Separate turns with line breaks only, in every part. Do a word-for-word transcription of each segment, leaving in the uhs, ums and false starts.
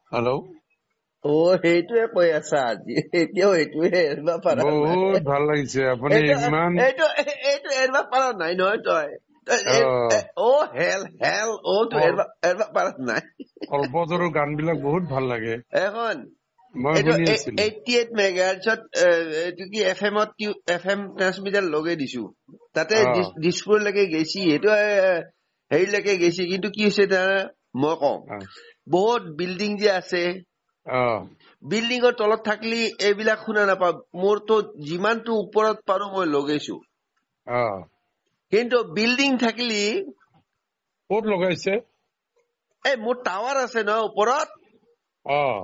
Hello'
অ সেইটোৱে কৈ আছা আজি এতিয়াও সেইটোৱে এৰিব পাৰা নাই
বহুত ভাল লাগিছে আপুনি
এইটো
ইমান
এইটো এইটো এৰিব পাৰা নাই নহয় তই তই এ-
আহ,
এ- অ হেল হেল অ তো
কল
এৰিব এৰিব পাৰা নাই
কল্পতৰুৰ গান বিলাক বহুত ভাল লাগে
এখন
মই
এইটো
শুনি আছিলো
এইটটি এইট মেগাহাৰ্টছত এইটো কি এফ এমত এফ এম ট্ৰান্সমিটাৰ লগাই দিছো তাতে
আহ,
দিছপুৰলৈকে গেছি সেইটো এ, হেৰিলৈকে গেছি কিন্তু কি হৈছে তাৰ মই কওঁ
আহ,
বহুত বিল্ডিং যে আছে
আহ,
বিল্ডিঙৰ তলত থাকিলে এইবিলাক শুনা নাপাওঁ মোৰতো যিমানটো ওপৰত পাৰো মই লগাইছো
আহ।
কিন্তু বিল্ডিং থাকিলে
ক'ত লগাইছে
এই মোৰ টাৱাৰ আছে ন ওপৰত
আহ,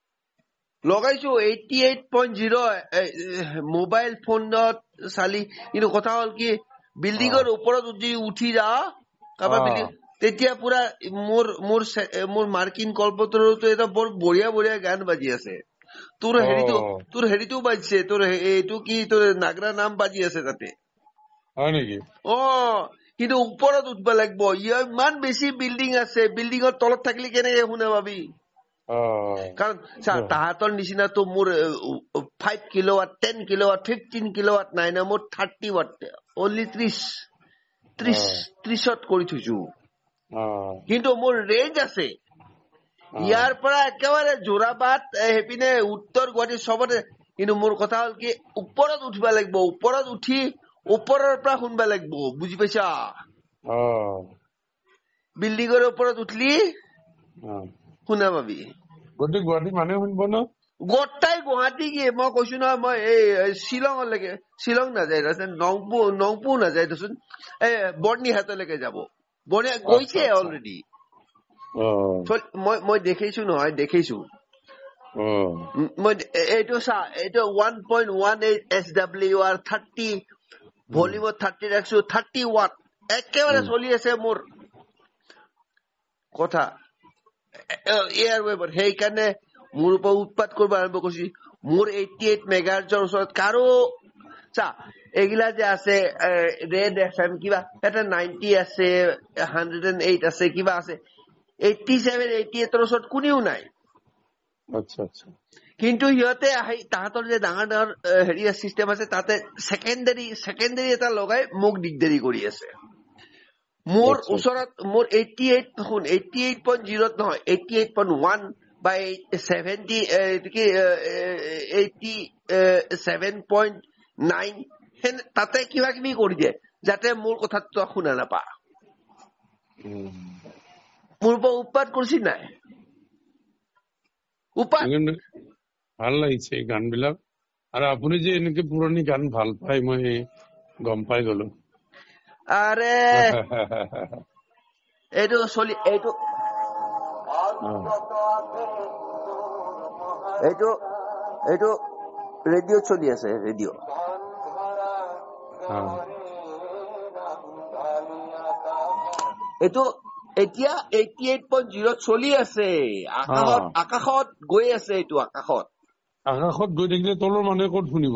লগাইছো eighty eight point zero mobile ফোনত চালি কিন্তু কথা হ'ল কি
আহ,
বিল্ডিঙৰ ওপৰত যদি উঠি যা কাৰোবাৰ
আহ,
বিল্ডিং তেতিয়া পুৰা মোৰ মোৰ চে- মোৰ মাৰ্কিন কল্পতৰুতো এটা বৰ বঢ়িয়া বঢ়িয়া গান বাজি আছে তোৰ হেৰিটো
আহ,
তোৰ হেৰিটো বাজিছে তোৰ হে- এইটো কি তোৰ নাগৰা নাম বাজি আছে তাতে
হয় নেকি
অ কিন্তু ওপৰত উঠব লাগিব ইয়াৰ ইমান বেছি বিল্ডিং আছে বিল্ডিঙৰ তলত থাকিলে কেনেকে শুনা পাবি
আহ,
কাৰণ চা তাহাঁতৰ নিচিনাতো মোৰ five kilowatt ten kilowatt fifteen kilowatt নাই না মোৰ থাৰ্টি ৱাট অনলি ত্ৰিশ ত্ৰিশ
আহ,
ত্ৰিশত কৰি থৈছো
আহ,
কিন্তু মোৰ ৰেঞ্জ আছে
আহ,
ইয়াৰ পৰা একেবাৰে যোৰাবাট এ, সেইপিনে উত্তৰ গুৱাহাটী চবতে কিন্তু মোৰ কথা হ'ল কি ওপৰত উঠিব লাগিব ওপৰত উঠি ওপৰৰ পৰা শুনবা লাগিব বুজি পাইছা
আহ,
বিল্ডিঙৰ ওপৰত উঠলি
আহ।
শুনা পাবি
গোটেই গুৱাহাটী মানুহে শুনিব ন
গোটাই গুৱাহাটী কি মই কৈছো নহয় মই এই এই শ্বিলঙলৈকে শ্বিলং নাযায় দেচোন নংপু নংপু নাযায় দেচোন এই বৰ্ণিহাটলৈকে যাব বৰ্ণি
আচ্ছা
গৈছে
আচ্ছা
অলৰেডি
আহ,
মই মই দেখিছো নহয় দেখিছো
আহ,
উম, মই এ- এইটো চা এইটো one point one eight S W R thirty
um,
ভলিউমত থাৰ্টি ৰাখছো থাৰ্টি ৱাট একেবাৰে
উম,
চলি আছে মোৰ কথা এয়াৰ ৱেভত সেইকাৰণে মোৰ ওপৰত উৎপাত কৰিব আৰম্ভ কৰিছে মোৰ এইটটি এইট মেগাহাৰ্টজৰ ওচৰত কাৰো চা এইগিলা যে আছে ৰেড এফ এম কিবা এটা নাইনটি আছে হাণ্ড্ৰেড এণ্ড এইট আছে কিবা আছে এইটটি ছেভেন এইটটি এইটৰ ওচৰত কোনেও নাই
আচ্ছা আচ্ছা
কিন্তু সিহঁতে আহি তাহাঁতৰ যে ডাঙৰ ডাঙৰ আহ, হেৰি চিষ্টেম আছে তাতে ছেকেণ্ডাৰী ছেকেণ্ডাৰী এটা লগাই মোক দিগদাৰি কৰি আছে মোৰ
আচ্ছা আচ্ছা
ওচৰত মোৰ এইটটি এইট শুন এইটটি এইট পইণ্ট জিৰত নহয় এইটটি এইট পইণ্ট ওৱান বা ছেভেণ্টি কি এইটটি ছেভেন পইণ্ট নাইন তাতে কিবা কিবি কৰি দিয়ে যাতে মোৰ কথাটো শুনা নাপা
উম।
মোৰ পৰা উৎপাত কৰিছি নাই উৎপাত
কিন্তু ভাল লাগিছে এই গান বিলাক আৰু আপুনি যে এনেকে পুৰণি গান ভাল পায় মই গম পাই গলো
আৰে এইটো চলি এইটো এইটো এইটো ৰেডিঅ'ত চলি আছে ৰেডিঅ' এইটো এতিয়া এইটটি এইট পইণ্ট জিৰত চলি আছে আকাশত আকাশত গৈ আছে এইটো আকাশত
আকাশত গৈ থাকিলে তলৰ মানুহে ক'ত শুনিব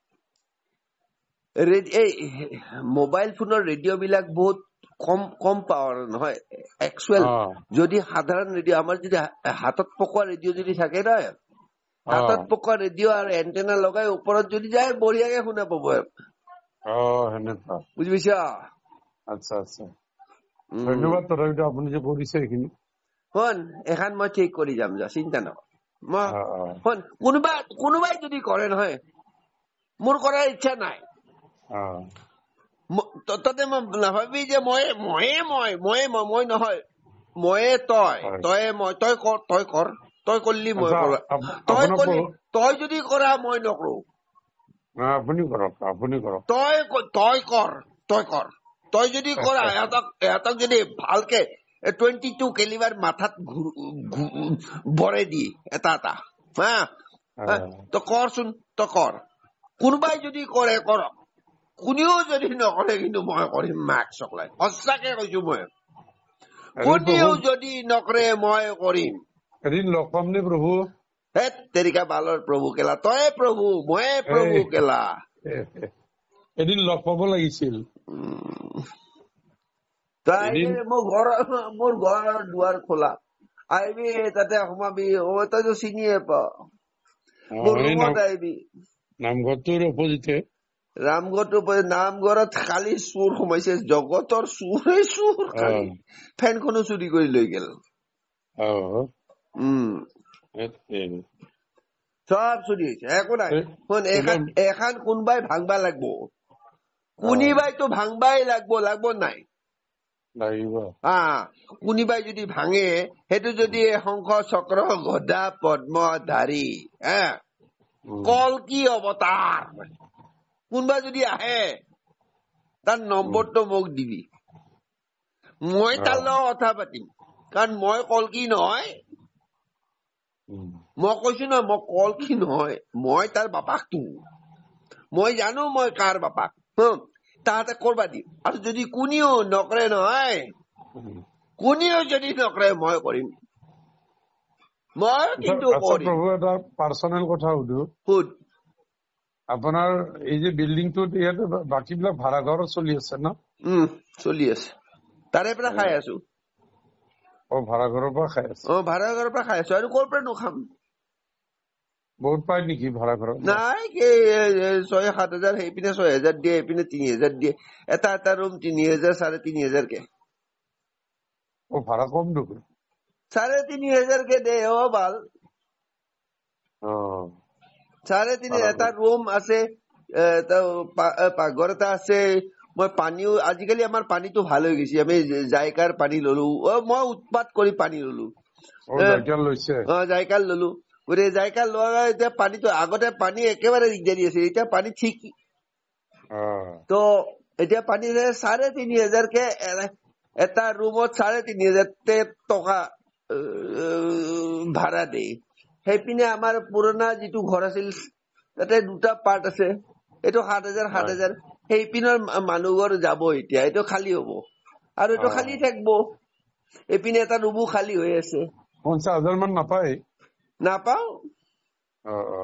ৰেড- এই মোবাইল ফোনৰ ৰেডিঅ' বিলাক বহুত কম কম পাৱাৰ নহয় একচুৱেল
অ
যদি সাধাৰণ ৰেডিঅ' আমাৰ যদি হা- হাতত পকোৱা ৰেডিঅ' যদি থাকে নহয়
অ
হাতত পকোৱা ৰেডিঅ' আৰু এণ্টেনা লগাই ওপৰত যদি যায় বঢ়িয়াকে শুনা পাব
অ সেনেকুৱা
বুজি পাইছা
আচ্ছা আচ্ছা
উম
ধন্যবাদ তথাপিতো আপুনি যে কৰিছে এইখিনি
শুন এখন মই ঠিক কৰি যাম যা চিন্তা নকৰ মই
অ অ
শুন কোনোবা কোনোবাই যদি কৰে নহয় মোৰ কৰাৰ ইচ্ছা নাই
অ
ম- ত- তাতে মই নাভাবি যে মই ময়ে মই ময়ে মই মই নহয় ময়ে তই
হয়
তয়ে মই তই কৰ তই কৰ তই কৰিলি মই
আচ্ছা
কৰা
আপ-
তই
আপোনাৰ
কৰিলি
প্ৰ-
তই যদি কৰা মই নকৰো
অ, আপুনি কৰক আপুনি কৰক
তই ক- তই কৰ তই কৰ তই যদি কৰা ইহঁতক ইহঁতক যদি ভালকে টুৱেণ্টি টু কেলিবাৰ মাথাত ঘূ- ঘূ- ভৰাই দি এটা এটা হা
অ,
হা, তই কৰচোন তই কৰ কোনোবাই যদি কৰে কৰক কোনেও যদি নকৰে কিন্তু মই কৰিম মাক চকলাই সঁচাকে কৈছো মই
এদিন
কোনেও
প্ৰভু
যদি নকৰে মই কৰিম
এদিন লগ পাম নে প্ৰভু
হেত তেৰিকা বালৰ প্ৰভু কেলা তয়ে প্ৰভু ময়ে প্ৰভু
এই,
কেলা
এদিন লগ পাব লাগিছিল
উম। তই
এদিন
আহিলে মোৰ ঘৰৰ মোৰ ঘৰৰ দুৱাৰ খোলা আহিবি তাতে সোমাবি অ তইতো চিনিয়ে পাৱ
অ,
মোৰ
এই
ৰুমত
নাম-
আহিবি
নামঘৰটোৰ অপজিটে।
ৰামগড়টো নামঘৰত খালি চুৰ সোমাইছে জগতৰ চুৰে চুৰ খালি
অ,
ফেনখনো চুৰি কৰি লৈ গেল
অ,
উম
এই-
সব চুৰি হৈছে একো নাই
এই-
শুন এখন
এইটো-
এখন কোনোবাই ভাঙবা লাগব
অ,
কোনোবাইতো ভাঙবাই লাগব লাগব নাই
লাগিব।
হা কোনোবাই যদি ভাঙে সেইটো যদি শংখ চক্ৰ গদা পদ্মধাৰী হা
উম,
কল্কি অৱতাৰ কোনোবা যদি আহে তাৰ নম্বৰটো মোক দিবি মই
অ,
তাৰ লগত কথা পাতিম কাৰণ মই কল্কি নহয়
উম,
মই কৈছো নহয় মই কল্কি নহয় মই তাৰ বাপাকটো মই জানো মই কাৰ বাপাক হম তাহাঁতে কৰবা দিম আৰু যদি কোনেও নকৰে নহয়
উম।
কোনেও যদি নকৰে মই কৰিম মই কিন্তু
আচ্ছা
কৰিম
প্ৰভু, এটা পাৰ্চনেল কথা সুধো।
সুধ
আপোনাৰ এই যে বিল্ডিংটোত ইয়াতে বাকী বিলাক ভাড়া ঘৰ চলি আছে ন?
উম চলি আছে তাৰে পৰা খাই আছো
অ, ভাড়া ঘৰৰ পৰা খাই আছে।
অ ভাড়া ঘৰৰ পৰা খাই আছো আৰু ক'ৰ পৰা নোখাম
বহুত পায় নেকি ভাড়া ঘৰৰ?
নাই এই ছয় সাত হাজাৰ সেইপিনে ছয় হাজাৰ দিয়ে এইপিনে তিনি হাজাৰ দিয়ে এটা এটা ৰুম তিনি হাজাৰ চাৰে তিনি হাজাৰ কে
ও, ভাড়া কম দেখোন।
চাৰে তিনি হাজাৰ কে দে অ ভাল
অ,
চাৰে তিনি
ভাড়া
এটা
কম।
ৰুম আছে এ, তো পা- এ, পাকঘৰ এটা আছে মই পানীও আজিকালি আমাৰ পানীটো ভাল হৈ গৈছে আমি জাইকাৰ পানী ললো অ মই উৎপাত কৰি পানী ললো
অ,
এ,
জাইকাল লৈছে।
অ জাইকাৰ ললো গতিকে জাইকাৰ লোৱা এতিয়া পানীটো আগতে পানী একেবাৰে দিগদাৰি আছিল এতিয়া পানী ঠিক
অ,
তো এতিয়া পানী চাৰে তিনি হাজাৰ কে এ- এটা ৰুমত চাৰে তিনি হাজাৰ তে- টকা আহ, ভাড়া দিয়ে সেইপিনে আমাৰ পুৰণা যিটো ঘৰ আছিল তাতে দুটা পাৰ্ট আছে এইটো সাত হাজাৰ সাত
হয়।
হাজাৰ সেইপিনৰ মানুহ ঘৰ যাব এতিয়া এইটো খালী হব আৰু এইটো
অ,
খালী থাকিব এইপিনে এটা ৰুমো খালী হৈ আছে
পঞ্চাশ হাজাৰ মান নাপায়?
নাপাও
অ, অ।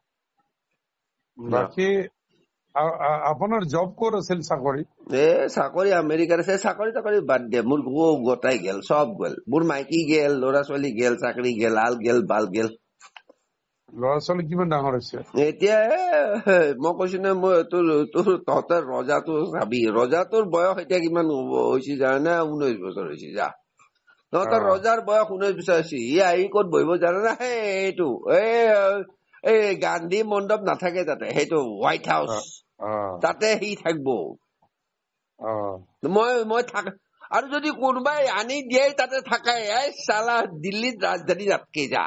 বাকী আ- আ- আপোনাৰ জব ক'ত আছিল চাকৰি?
এ চাকৰি আমেৰিকাৰ আছে চাকৰি তাকৰি বাদ দিয়ে মোৰ গো- গোটাই গেল চব গেল মোৰ মাইকী গেল ল'ৰা ছোৱালী গেল চাকৰি গেল আল গেল বাল গেল
ল'ৰা ছোৱালী কিমান ডাঙৰ হৈছে?
এতিয়া এ, মই কৈছো নহয় মই তোৰ তোৰ তহঁতৰ ৰজাটো চাবি ৰজাটোৰ বয়স এতিয়া কিমান হ'ব- হৈছে জানে ঊনৈশ বছৰ হৈছে যা তহঁতৰ
অ,
ৰজাৰ বয়স ঊনৈশ বছৰ হৈছে ই আহি ক'ত বহিব জানে না সেই এইটো এই এই গান্ধী মণ্ডপ নাথাকে তাতে সেইটো হোৱাইট হাউচ
অ, অ,
তাতে সি থাকিব
অ,
মই মই থাক আৰু যদি কোনোবাই আনি দিয়ে তাতে থাকাই এই চালা দিল্লীত ৰাজধানী নাতকে যা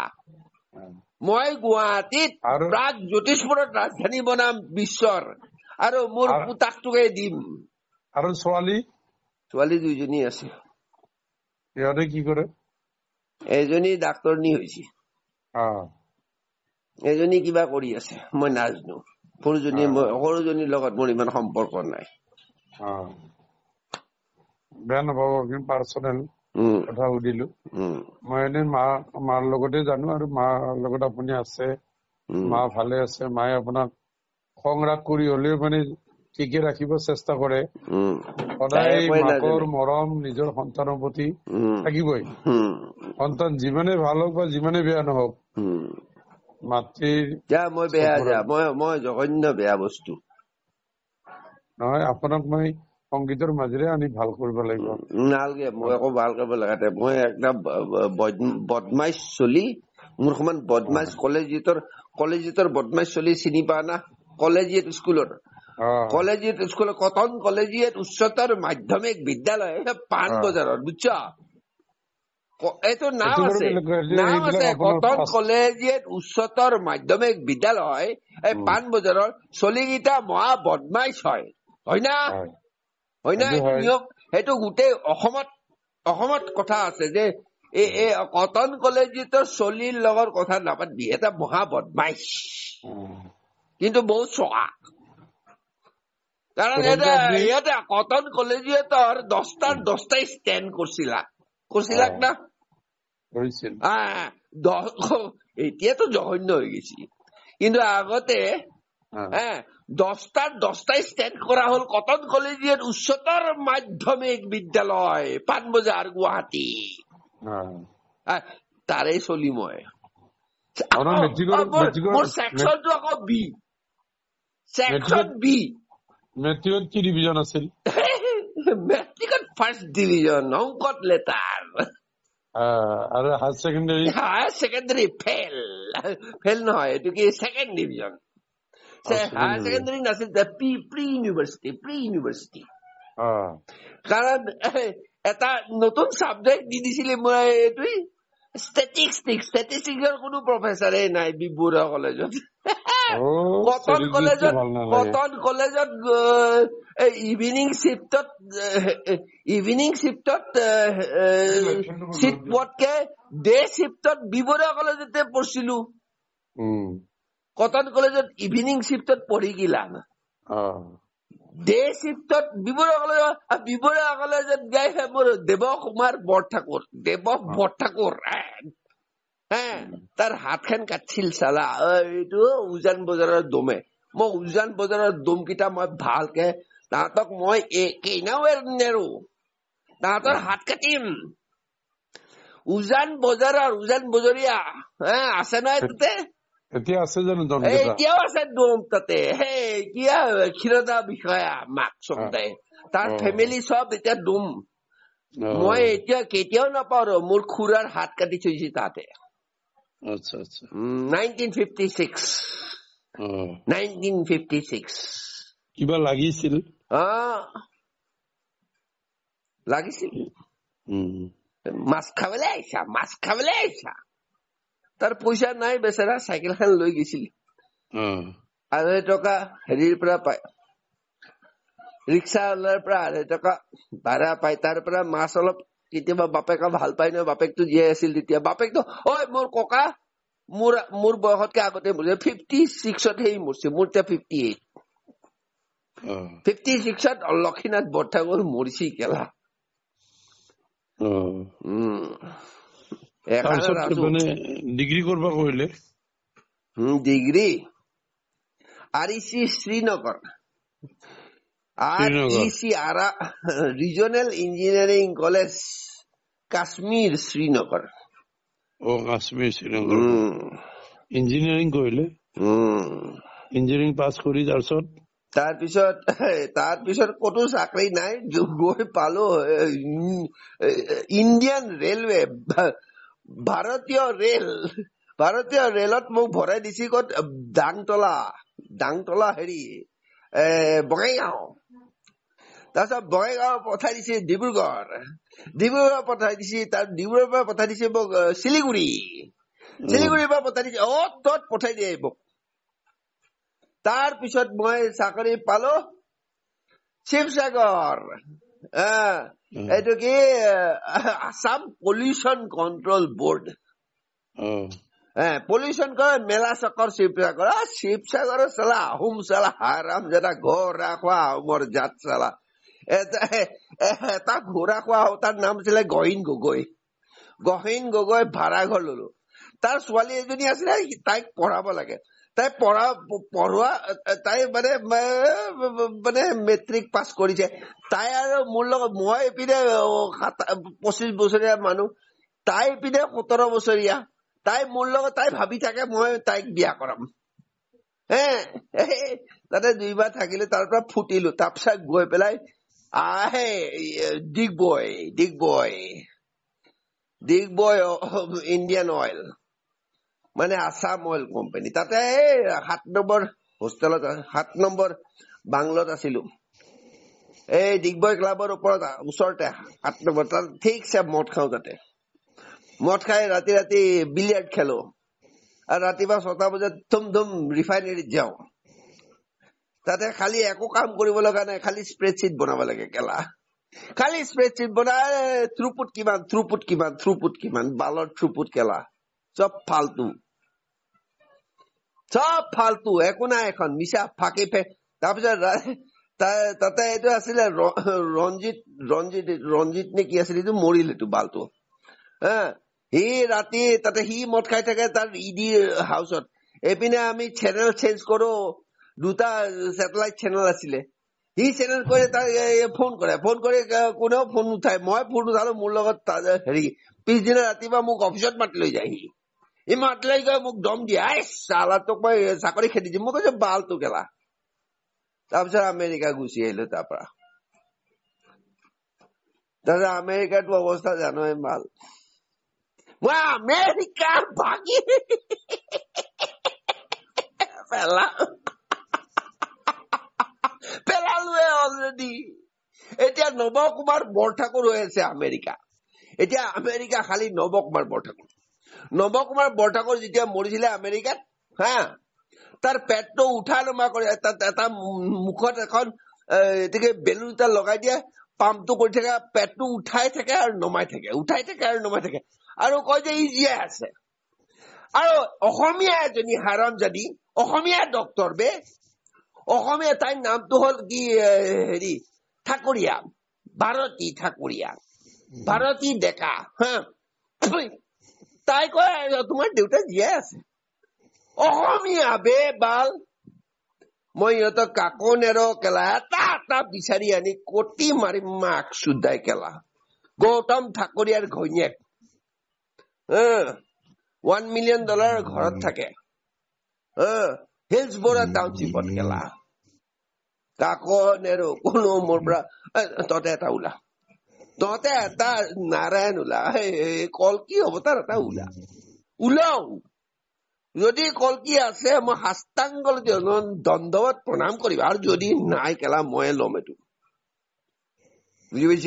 মই গুৱাহাটীত
আৰু
প্ৰাগ জ্যোতিষপুৰত ৰাজধানী বনাম বিশ্বৰ আৰু মোৰ
আৰু-
পুতাকটোকে দিম
আৰু ছোৱালী
ছোৱালী দুইজনী আছে
সিহঁতে কি কৰে?
এজনী ডাক্তৰনী হৈছে
অ,
এজনী কিবা কৰি আছে মই নাজানো সৰুজনী
অ,
মই সৰুজনীৰ লগত মোৰ ইমান সম্পৰ্ক নাই
অ। বেয়া নাপাব কিন্তু পাৰ্চনেল
উম
কথা সুধিলো।
উম
মই এনে মা মাৰ লগতে জানো আৰু মাৰ লগত আপুনি আছে
উম
মা ভালে আছে মায়ে আপোনাক খং ৰাগ কৰি হলেও মানে ঠিকে ৰাখিব চেষ্টা কৰে
উম তাই
সদায়
একোৱে
মাকৰ
নাজানে
মৰম নিজৰ সন্তানৰ প্ৰতি
উম
থাকিবই
উম
সন্তান যিমানে ভাল হওক বা যিমানে বেয়া নহওক
উম
মাতৃৰ
যা মই বেয়া
চকুৰত
যা মই মই জঘন্য বেয়া বস্তু
নহয় আপোনাক মই সংগীতৰ মাজেৰে আনি ভাল কৰিব লাগিব।
উম, নালগে মই একো ভাল কৰিব লগাতে মই একদম বদমাইছ চলি মোৰ সমান বদমাইছ কলেজিয়েটৰ কলেজিয়েটৰ বদমাইছ চলি চিনি পা না কলেজিয়েট স্কুলৰ
অ,
কলেজিয়েট স্কুলৰ কটন কলেজিয়েট উচ্চতৰ মাধ্যমিক বিদ্যালয় পাণ
অ।
বজাৰত বুজছ ক- এইটো নাম
এইটো বাৰু
আছে
বেলেগ এইটো-
নাম
এইবিলাক
আছে
আপোনাৰ
কটন
ফাৰ্ষ্ট
কলেজিয়েট উচ্চতৰ মাধ্যমিক বিদ্যালয় এই
উম,
পাণ বজাৰৰ চলিকেইটা মহা বদমাইছ হয় হয় না
হয়
হয় না
সেইটো
এইটো
হয়
নিয়ম সেইটো গোটেই অসমত অসমত কথা আছে যে এই এই কটন কলেজিয়েটৰ চলিৰ লগত কথা নাপাতবি এটা মহা বদমাইছ
উম।
কিন্তু বহুত চকা কাৰণ
প্ৰথমতে
এটা
আপুনি
ইয়াতে কটন কলেজিয়েটৰ দহটাৰ দহটাই ষ্টেণ্ড কৰছিলা কৰছিলাক না
কৰিছিল
আহ, দহ- এতিয়াতো জঘন্য হৈ গৈছে কিন্তু আগতে
অ,
হ্যাঁ দশটার দশটায় স্ট্যান্ড করা হল কটন কলেজিয়েট উচ্চতর মাধ্যমিক বিদ্যালয় পানবজার গুয়াহাটি
অ।
তাৰে চলি মই
আপোনাৰ মেট্ৰিকৰ মেট্ৰিকৰ
মোৰ ছেকচনটো আকৌ বি ছেকচন বি
মেট্ৰিকত কি ডিভিজন আছিল
মেট্ৰিকত ফাৰ্ষ্ট ডিভিজন অংকত লেটাৰ
আৰু higher secondary
higher secondary fail fail নহয় এইটো কি ছেকেণ্ড ডিভিজন হায়াৰ ছেকেণ্ডাৰী নাছিল pre pre university pre university কাৰণ এটা নতুন চাবজেক্ট দি দিছিলে মই এইটোৱে ষ্টেটিষ্টিক্স ষ্টেটিষ্টিক্সৰ কোনো প্ৰফেচাৰে নাই বি বৰুৱা কলেজত কটন কলেজত কটন কলেজত ইভিনিং শিফ্টত ইভিনিং শিফ্টত চিট পোৱাতকে ডে শিফ্টত বি বৰুৱা কলেজতে পঢ়ছিলো কটন কলেজত ইভিনিং শিফ্টত পঢ়ি গিলা ডে শিফ্টত বি বৰুৱা কলেজত বি বৰুৱা কলেজত গাই মোৰ দেৱ কুমাৰ বৰঠাকুৰ দেৱ বৰঠাকুৰ তাৰ হাতখন কাটছিল চালা এইটো উজান বজাৰৰ দমে মই উজান বজাৰৰ দম কেইটা মই ভালকে তাহাঁতক মই কেইনাও নেৰো তাহাঁতৰ হাত কাটিম উজান বজাৰৰ উজান বজৰীয়া আছে নহয় তাতে
এতিয়া আছে জানো
এতিয়াও আছে দম তাতে সেই কিয়া ক্ষীৰদা বিষয়া মাক চমদাই তাৰ ফেমিলি চব এতিয়া দম মই এতিয়া কেতিয়াও নাপাওঁ ৰ মোৰ খুৰাৰ হাত কাটি থৈছে তাতে
আচ্ছা আচ্ছা
nineteen fifty six nineteen fifty six
কিবা লাগিছিল
লাগিছিল মাছ খাবলৈ আহিছা মাছ খাবলৈ আহিছা তাৰ পইচা নাই বেচেৰা চাইকেলখন লৈ গৈছিল আঢ়ৈ টকা হেৰিৰ পৰা পায় ৰিক্সাৱালাৰ পৰা আঢ়ৈ টকা ভাড়া পায় তাৰ পৰা মাছ অলপ কেতিয়াবা বাপেকা ভাল পাই নহয় বাপেকটো জীয়াই আছিল তেতিয়া বাপেকটো ঐ মোৰ ককা মোৰ মোৰ বয়সতকে আগতে মৰিছে ফিফটি ছিক্সত সেই মৰিছে মোৰ এতিয়া ফিফটি এইট ফিফটি ছিক্সত লক্ষীনাথ বৰঠাকুৰ মৰিছি কেলা
ডিগ্ৰী কৰিব কৰিলে
degree R E C Srinagar R E C regional engineering college Kashmir Srinagar
অ কাশ্মীৰ শ্ৰীনগৰ ইঞ্জিনিয়াৰিং কৰিলে ইঞ্জিনিয়াৰিং পাছ কৰি তাৰপিছত
তাৰপিছত তাৰপিছত কতো চাকৰি নাই গৈ পালো ইণ্ডিয়ান ৰেলৱে ভাৰতীয় ৰেল ভাৰতীয় ৰেলত মোক ভৰাই দিছে ক'ত ডাংতলা ডাংতলা হেৰি এ বঙাইগাঁও তাৰপিছত বঙাইগাঁও পঠাই দিছে ডিব্ৰুগড় ডিব্ৰুগড় পঠাই দিছে তাৰ ডিব্ৰুগড়ৰ পৰা পঠাই দিছে মোক শিলিগুৰি শিলিগুৰিৰ পৰা পঠাই দিছে অ তত পঠাই দিয়ে মোক তাৰ পিছত মই চাকৰি পালো শিৱসাগৰ এইটো কি Assam pollution control board pollution কয় মেলা চকৰ শিৱসাগৰ শিৱসাগৰৰ চালা আহোম চালা হাৰাম যেটা ঘোঁৰা খোৱা আহোমৰ জাত চালা এটা ঘোঁৰা খোৱা তাৰ নাম আছিলে গহীন গগৈ গহীন গগৈ ভাড়া ঘৰ ললো তাৰ ছোৱালী এজনী আছিলে তাইক পঢ়াব লাগে তাই পঢ়া পঢ়োৱা তাই মানে মানে মেট্ৰিক পাছ কৰিছে তাই আৰু মোৰ লগত মই এইপিনে পঁচিছ বছৰীয়া মানুহ তাই পিনে সোতৰ বছৰীয়া তাই মোৰ লগত তাই ভাবি থাকে মই তাইক বিয়া কৰাম হে তাতে দুইবাৰ থাকিলো তাৰ পৰা ফুটিলো তাৰপিছত গৈ পেলাই আহে ডিগবৈ ডিগবৈ ডিগবৈ ইণ্ডিয়ান অইল মানে আসাম অইল কোম্পানী তাতে সাত নম্বৰ হোষ্টেলত সাত নম্বৰ বাংলত আছিলো এই ডিগবৈ ক্লাবৰ ওপৰত ওচৰতে সাত নম্বৰ তাত ঠিকছে মদ খাওঁ তাতে মদ খাই ৰাতি ৰাতি বিলিয়াৰ্ড খেলো আৰু ৰাতিপুৱা ছটা বজাত ধুম ধুম ৰিফাইনেৰীত যাওঁ তাতে খালি একো কাম কৰিব লগা নাই খালি স্প্ৰেডশ্বীট বনাব লাগে কেলা খালি স্প্ৰেডশ্বীট বনাই থ্ৰুপুট কিমান থ্ৰুপুট কিমান থ্ৰুপুট কিমান বালৰ থ্ৰুপুট কেলা চব ফালতু চব ফালতু একো নাই এখন মিছা ফাঁকি ফে তাৰপিছত তাতে এইটো আছিলে ৰঞ্জিত ৰঞ্জিত ৰঞ্জিত নে কি আছিলে এইটো মৰিল এইটো বালটো হা সি ৰাতি তাতে সি মদ খাই থাকে তাৰ ইডি হাউচত এইপিনে আমি চেনেল চেঞ্জ কৰো দুটা চেটেলাইট চেনেল আছিলে সি চেনেল কৰে তাক ফোন কৰে ফোন কৰি কোনেও ফোন উঠাই মই ফোন উঠালো মোৰ লগত হেৰি পিছদিনা ৰাতিপুৱা মোক অফিচত মাতি লৈ যায় সি ই মাতি লৈ গৈ মোক দম দিয়ে আই চালা তোক মই চাকৰি খেদি দিম মই কৈছো বাল তোক গেলা তাৰপিছত আমেৰিকা গুচি আহিলো তাৰ পৰা তাৰপিছত আমেৰিকাটো অৱস্থা জানোৱে ভাল মই আমেৰিকা ভাগি পেলা পেলালোৱে অলৰেডি এতিয়া নৱ কুমাৰ বৰঠাকুৰ হৈ আছে আমেৰিকা এতিয়া আমেৰিকা খালি নৱ কুমাৰ বৰঠাকুৰ নৱ কুমাৰ বৰঠাকুৰ যেতিয়া মৰিছিলে আমেৰিকাত হা তাৰ পেটটো উঠা নমা কৰে এটা মুখত এখন এতিকে বেলুন এটা লগাই দিয়ে পাম্পটো কৰি থাকে পেটটো উঠাই থাকে আৰু নমাই থাকে উঠাই থাকে আৰু নমাই থাকে আৰু কয় যে ই জীয়াই আছে আৰু অসমীয়া এজনী হাৰামজাদী অসমীয়া ডক্তৰ বে অসমীয়া তাইৰ নামটো হল কি হেৰি ঠাকুৰীয়া ভাৰতী ঠাকুৰীয়া ভাৰতী ডেকা হা তাই কয় তোমাৰ দেউতা জীয়াই আছে অসমীয়া বে বাল মই ইহঁতক কাকো নেৰো কেলা এটা এটা বিচাৰি আনি কটি মাৰি মাক শুদ্ধাই কেলা গৌতম ঠাকুৰীয়াৰ ঘৈণীয়েক ওৱান মিলিয়ন ডলাৰ ঘৰত থাকে হিলছবৰা টাউনশ্বিপত কেলা কাকো নেৰো কোনো মোৰ পৰা তহঁতে এটা ওলা তহঁতে এটা নাৰায়ণ ওলা কলকি অৱতাৰ এটা ওলা ওলাও যদি কলকি আছে মই সাষ্টাংগ দণ্ডৱত প্ৰণাম কৰিবা আৰু যদি নাই কেলা মই লম এইটো বুজি পাইছ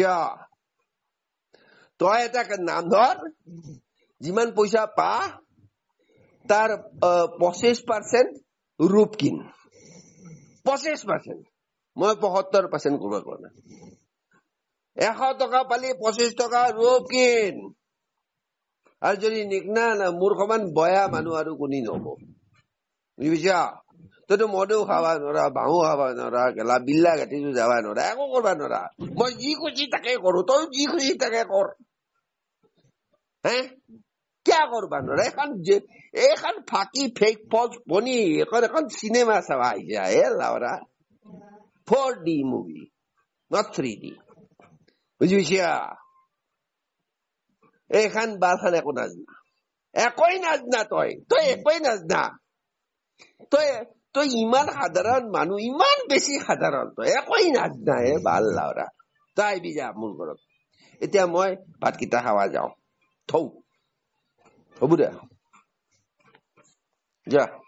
তই এটা নাম ধৰ যিমান পইচা পা তাৰ পঁচিছ পাৰ্চেণ্ট ৰূপ কিন পঁচিছ পাৰ্চেণ্ট মই পঁয়সত্তৰ পাৰ্চেণ্ট কৰিব পৰা নাই এশ টকা পালি পঁচিছ টকা ৰূপ কিন আৰু যদি নিকনা না মোৰ সমান বয়া মানুহ আৰু কোনি নহব বুজিছা তইতো মদো খাবা নৰা বাহু খাবা নৰা গেলা বিল্লা গাঠিটো যাবা নৰা একো কৰবা নৰা মই যি খুচি তাকে কৰো তই যি খুচি তাকে কৰ হে কিয় কৰবা নৰা এখন এইখন ফাঁকি ফেক ফলছ বনি এখন এখন চিনেমা চাবা আহিছে হে লাউৰা four D movie not three D বুজি পাইছা এইখান বালখান একো নাজনা একোই নাজনা তই তই একোই নাজনা তই তই ইমান সাধাৰণ মানুহ ইমান বেছি সাধাৰণ তই একোই নাজনা হে বাল লাউৰা তই আহিবি যা মোৰ ঘৰত এতিয়া মই ভাতকেইটা খাৱা যাওঁ থৌ হ'ব দে যা